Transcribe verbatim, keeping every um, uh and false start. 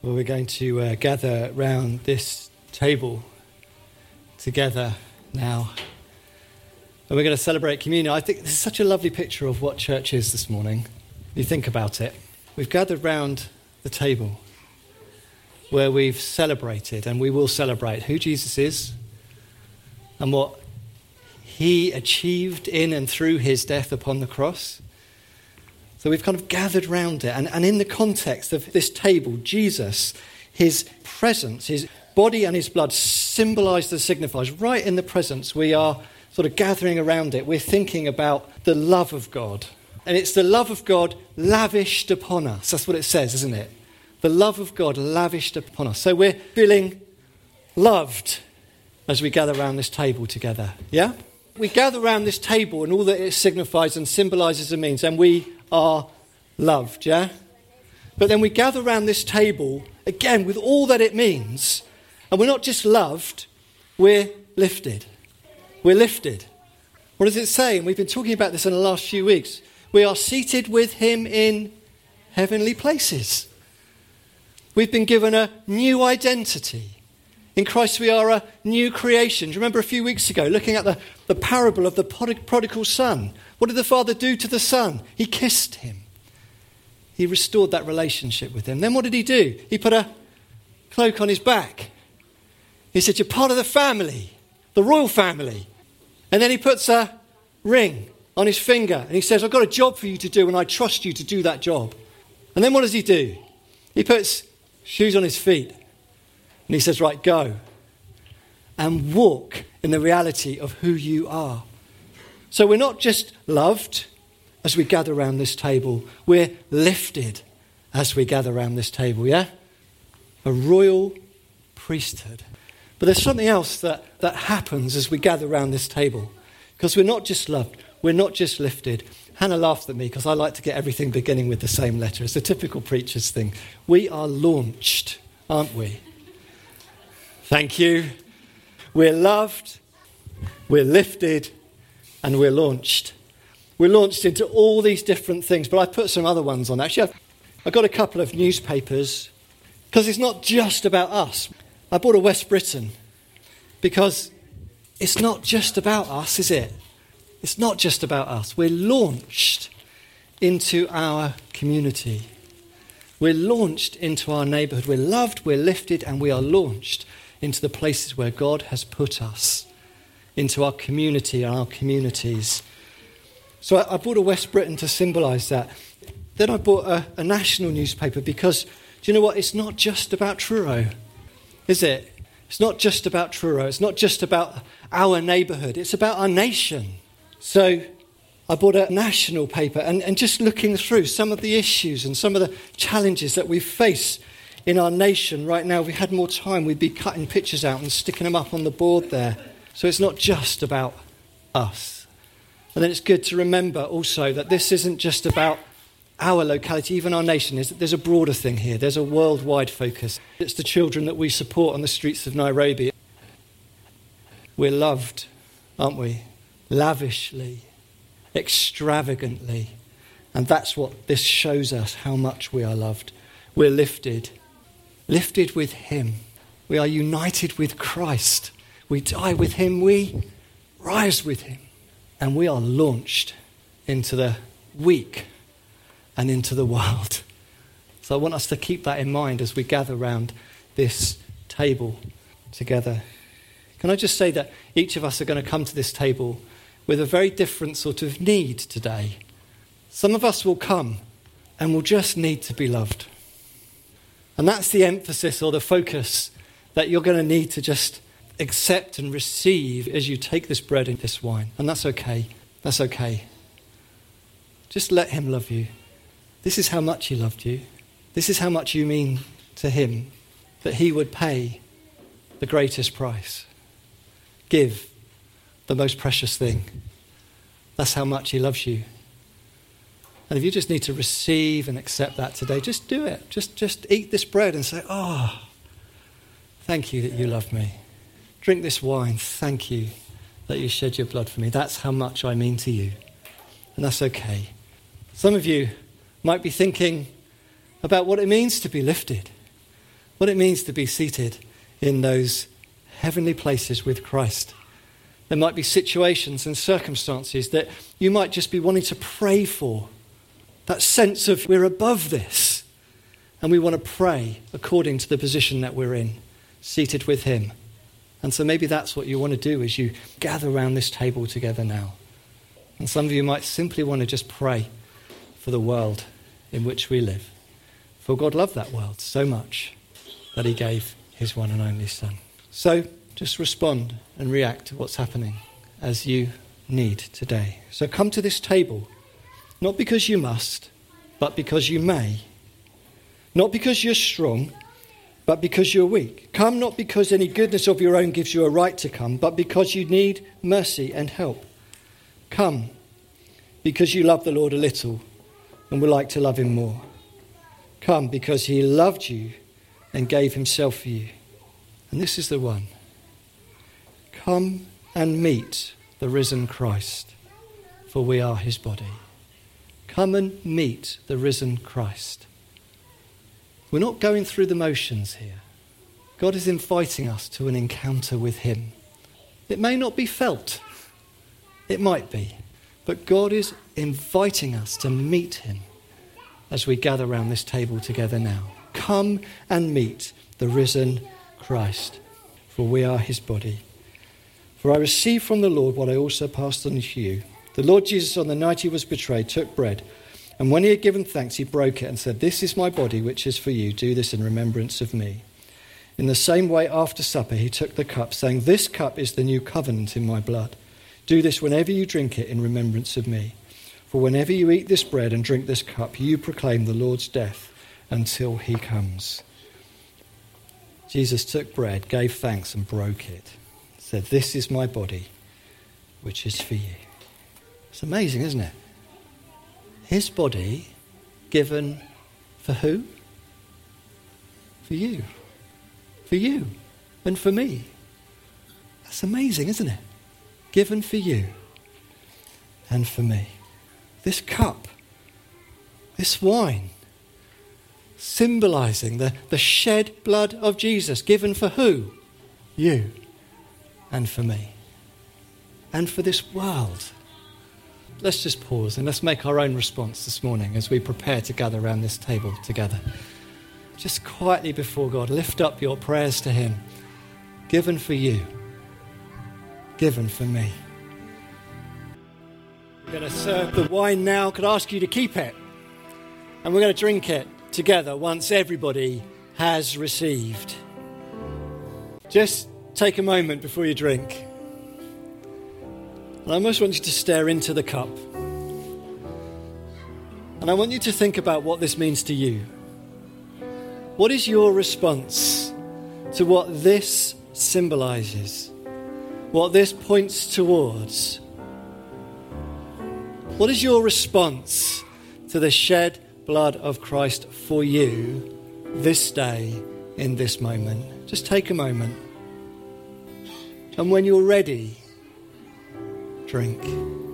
Well, we're going to uh, gather round this table together now. And we're going to celebrate communion. I think this is such a lovely picture of what church is this morning. You think about it. We've gathered round the table where we've celebrated, and we will celebrate who Jesus is and what he achieved in and through his death upon the cross. So we've kind of gathered round it. And, and in the context of this table, Jesus, his presence, his body and his blood symbolise and signifies. Right in the presence, we are sort of gathering around it. We're thinking about the love of God. And it's the love of God lavished upon us. That's what it says, isn't it? The love of God lavished upon us. So we're feeling loved as we gather around this table together. Yeah? We gather around this table and all that it signifies and symbolises and means, and we are loved, yeah? But then we gather around this table, again, with all that it means, and we're not just loved, we're lifted. We're lifted. What does it say? And we've been talking about this in the last few weeks. We are seated with him in heavenly places. We've been given a new identity. In Christ we are a new creation. Do you remember a few weeks ago looking at the, the parable of the prodigal son? What did the father do to the son? He kissed him. He restored that relationship with him. Then what did he do? He put a cloak on his back. He said, you're part of the family, the royal family. And then he puts a ring on his finger and he says, I've got a job for you to do and I trust you to do that job. And then what does he do? He puts shoes on his feet and he says, right, go and walk in the reality of who you are. So we're not just loved as we gather around this table, we're lifted as we gather around this table, yeah? A royal priesthood. But there's something else that, that happens as we gather around this table. Because we're not just loved, we're not just lifted. Hannah laughed at me because I like to get everything beginning with the same letter. It's a typical preacher's thing. We are launched, aren't we? Thank you. We're loved, we're lifted, and we're launched. We're launched into all these different things, but I put some other ones on. Actually, I've, I've got a couple of newspapers, because it's not just about us. I bought a West Briton, because it's not just about us, is it? It's not just about us. We're launched into our community. We're launched into our neighbourhood. We're loved, we're lifted, and we are launched into the places where God has put us, into our community and our communities. So I, I bought a West Briton to symbolise that. Then I bought a, a national newspaper because, do you know what? It's not just about Truro, is it? It's not just about Truro. It's not just about our neighbourhood. It's about our nation. So I bought a national paper and, and just looking through some of the issues and some of the challenges that we face in our nation right now. If we had more time, we'd be cutting pictures out and sticking them up on the board there. So it's not just about us. And then it's good to remember also that this isn't just about our locality, even our nation. There's a broader thing here. There's a worldwide focus. It's the children that we support on the streets of Nairobi. We're loved, aren't we? Lavishly, extravagantly. And that's what this shows us, how much we are loved. We're lifted, lifted with him. We are united with Christ. We die with him, we rise with him. And we are launched into the week and into the world. So I want us to keep that in mind as we gather around this table together. Can I just say that each of us are going to come to this table with a very different sort of need today. Some of us will come and will just need to be loved. And that's the emphasis or the focus that you're going to need to just accept and receive as you take this bread and this wine. And that's okay. That's okay. Just let him love you. This is how much he loved you. This is how much you mean to him, that he would pay the greatest price. Give the most precious thing. That's how much he loves you. And if you just need to receive and accept that today, just do it. Just, just eat this bread and say, oh, thank you that you love me. Drink this wine. Thank you that you shed your blood for me. That's how much I mean to you. And that's okay. Some of you might be thinking about what it means to be lifted. what it means to be seated in those heavenly places with Christ. There might be situations and circumstances that you might just be wanting to pray for. That sense of we're above this. And we want to pray according to the position that we're in, seated with him. And so maybe that's what you want to do as you gather around this table together now. And some of you might simply want to just pray for the world in which we live. For God loved that world so much that he gave his one and only Son. So just respond and react to what's happening as you need today. So come to this table, not because you must, but because you may. Not because you're strong, but because you're weak. Come not because any goodness of your own gives you a right to come, but because you need mercy and help. Come because you love the Lord a little and would like to love him more. Come because he loved you and gave himself for you. And this is the one. Come and meet the risen Christ, for we are his body. Come and meet the risen Christ. We're not going through the motions here. God is inviting us to an encounter with him. It may not be felt. It might be. But God is inviting us to meet him as we gather around this table together now. Come and meet the risen Christ, for we are his body. For I received from the Lord what I also passed on to you. The Lord Jesus, on the night he was betrayed, took bread, and when he had given thanks, he broke it and said, "This is my body, which is for you. Do this in remembrance of me." In the same way, after supper, he took the cup, saying, "This cup is the new covenant in my blood. Do this whenever you drink it in remembrance of me. For whenever you eat this bread and drink this cup, you proclaim the Lord's death until he comes." Jesus took bread, gave thanks, and broke it. Said, "This is my body, which is for you." It's amazing, isn't it? His body given for who? For you. For you and for me. That's amazing, isn't it? Given for you and for me. This cup, this wine, symbolizing the, the shed blood of Jesus, given for who? You and for me. And for this world. Let's just pause and let's make our own response this morning as we prepare to gather around this table together. Just quietly before God, lift up your prayers to him. Given for you. Given for me. We're going to serve the wine now. Could I ask you to keep it? And we're going to drink it together once everybody has received. Just take a moment before you drink. And I almost want you to stare into the cup. And I want you to think about what this means to you. What is your response to what this symbolizes? What this points towards? What is your response to the shed blood of Christ for you this day, in this moment? Just take a moment. And when you're ready, drink.